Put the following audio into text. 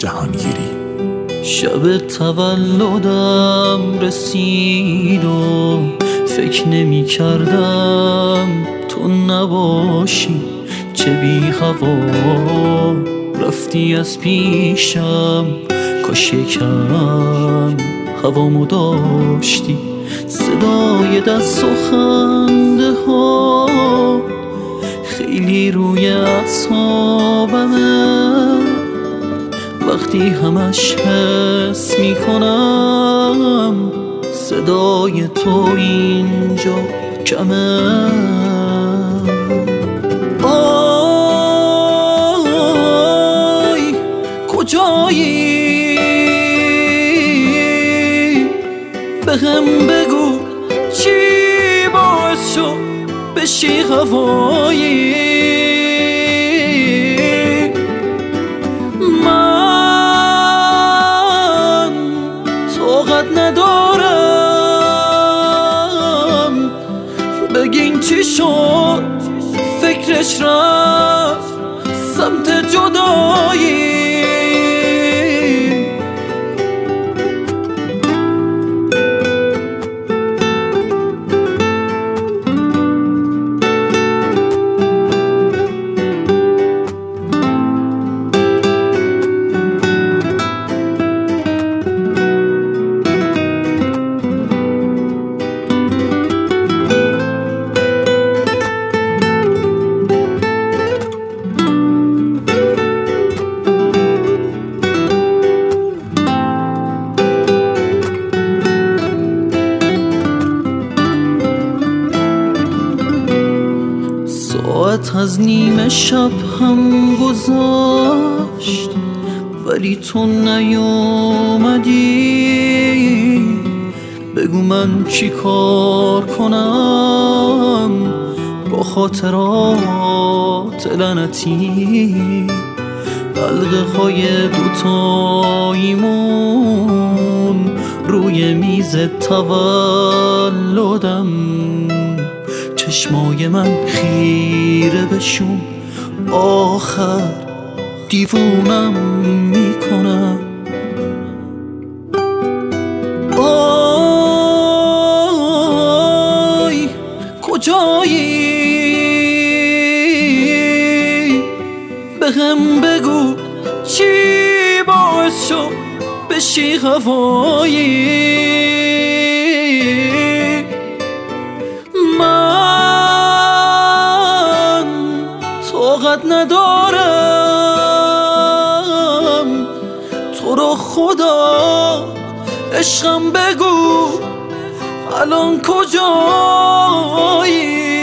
جهانگیری. شب تولدم رسید و فکر نمی کردم تو نباشی، چه بی هوا رفتی از پیشم، کاش یکم هوامو داشتی. صدای دست و خنده ها خیلی روی اعصابمه، وقتی همش حس میکنم صدای تو اینجا کمه. آی کجایی؟ بهم بگو چی باعث شد بشی هوایی؟ من طاقت ندارم، بگین چی شد فکرش رفت سمت جدایی. ساعت از نیمه شب هم گذاشت ولی تو نیومدی. بگو من چی کار کنم با خاطرات لعنتی؟ حلقه های دوتاییمون روی میز تولدم، چشمای من خیره بشون آخر دیوونم میکنم. آی کجایی؟ بهم بگو چی باعث شد بشی هوایی؟ طاقت ندارم، تو رو خدا عشقم بگو الان کجایی؟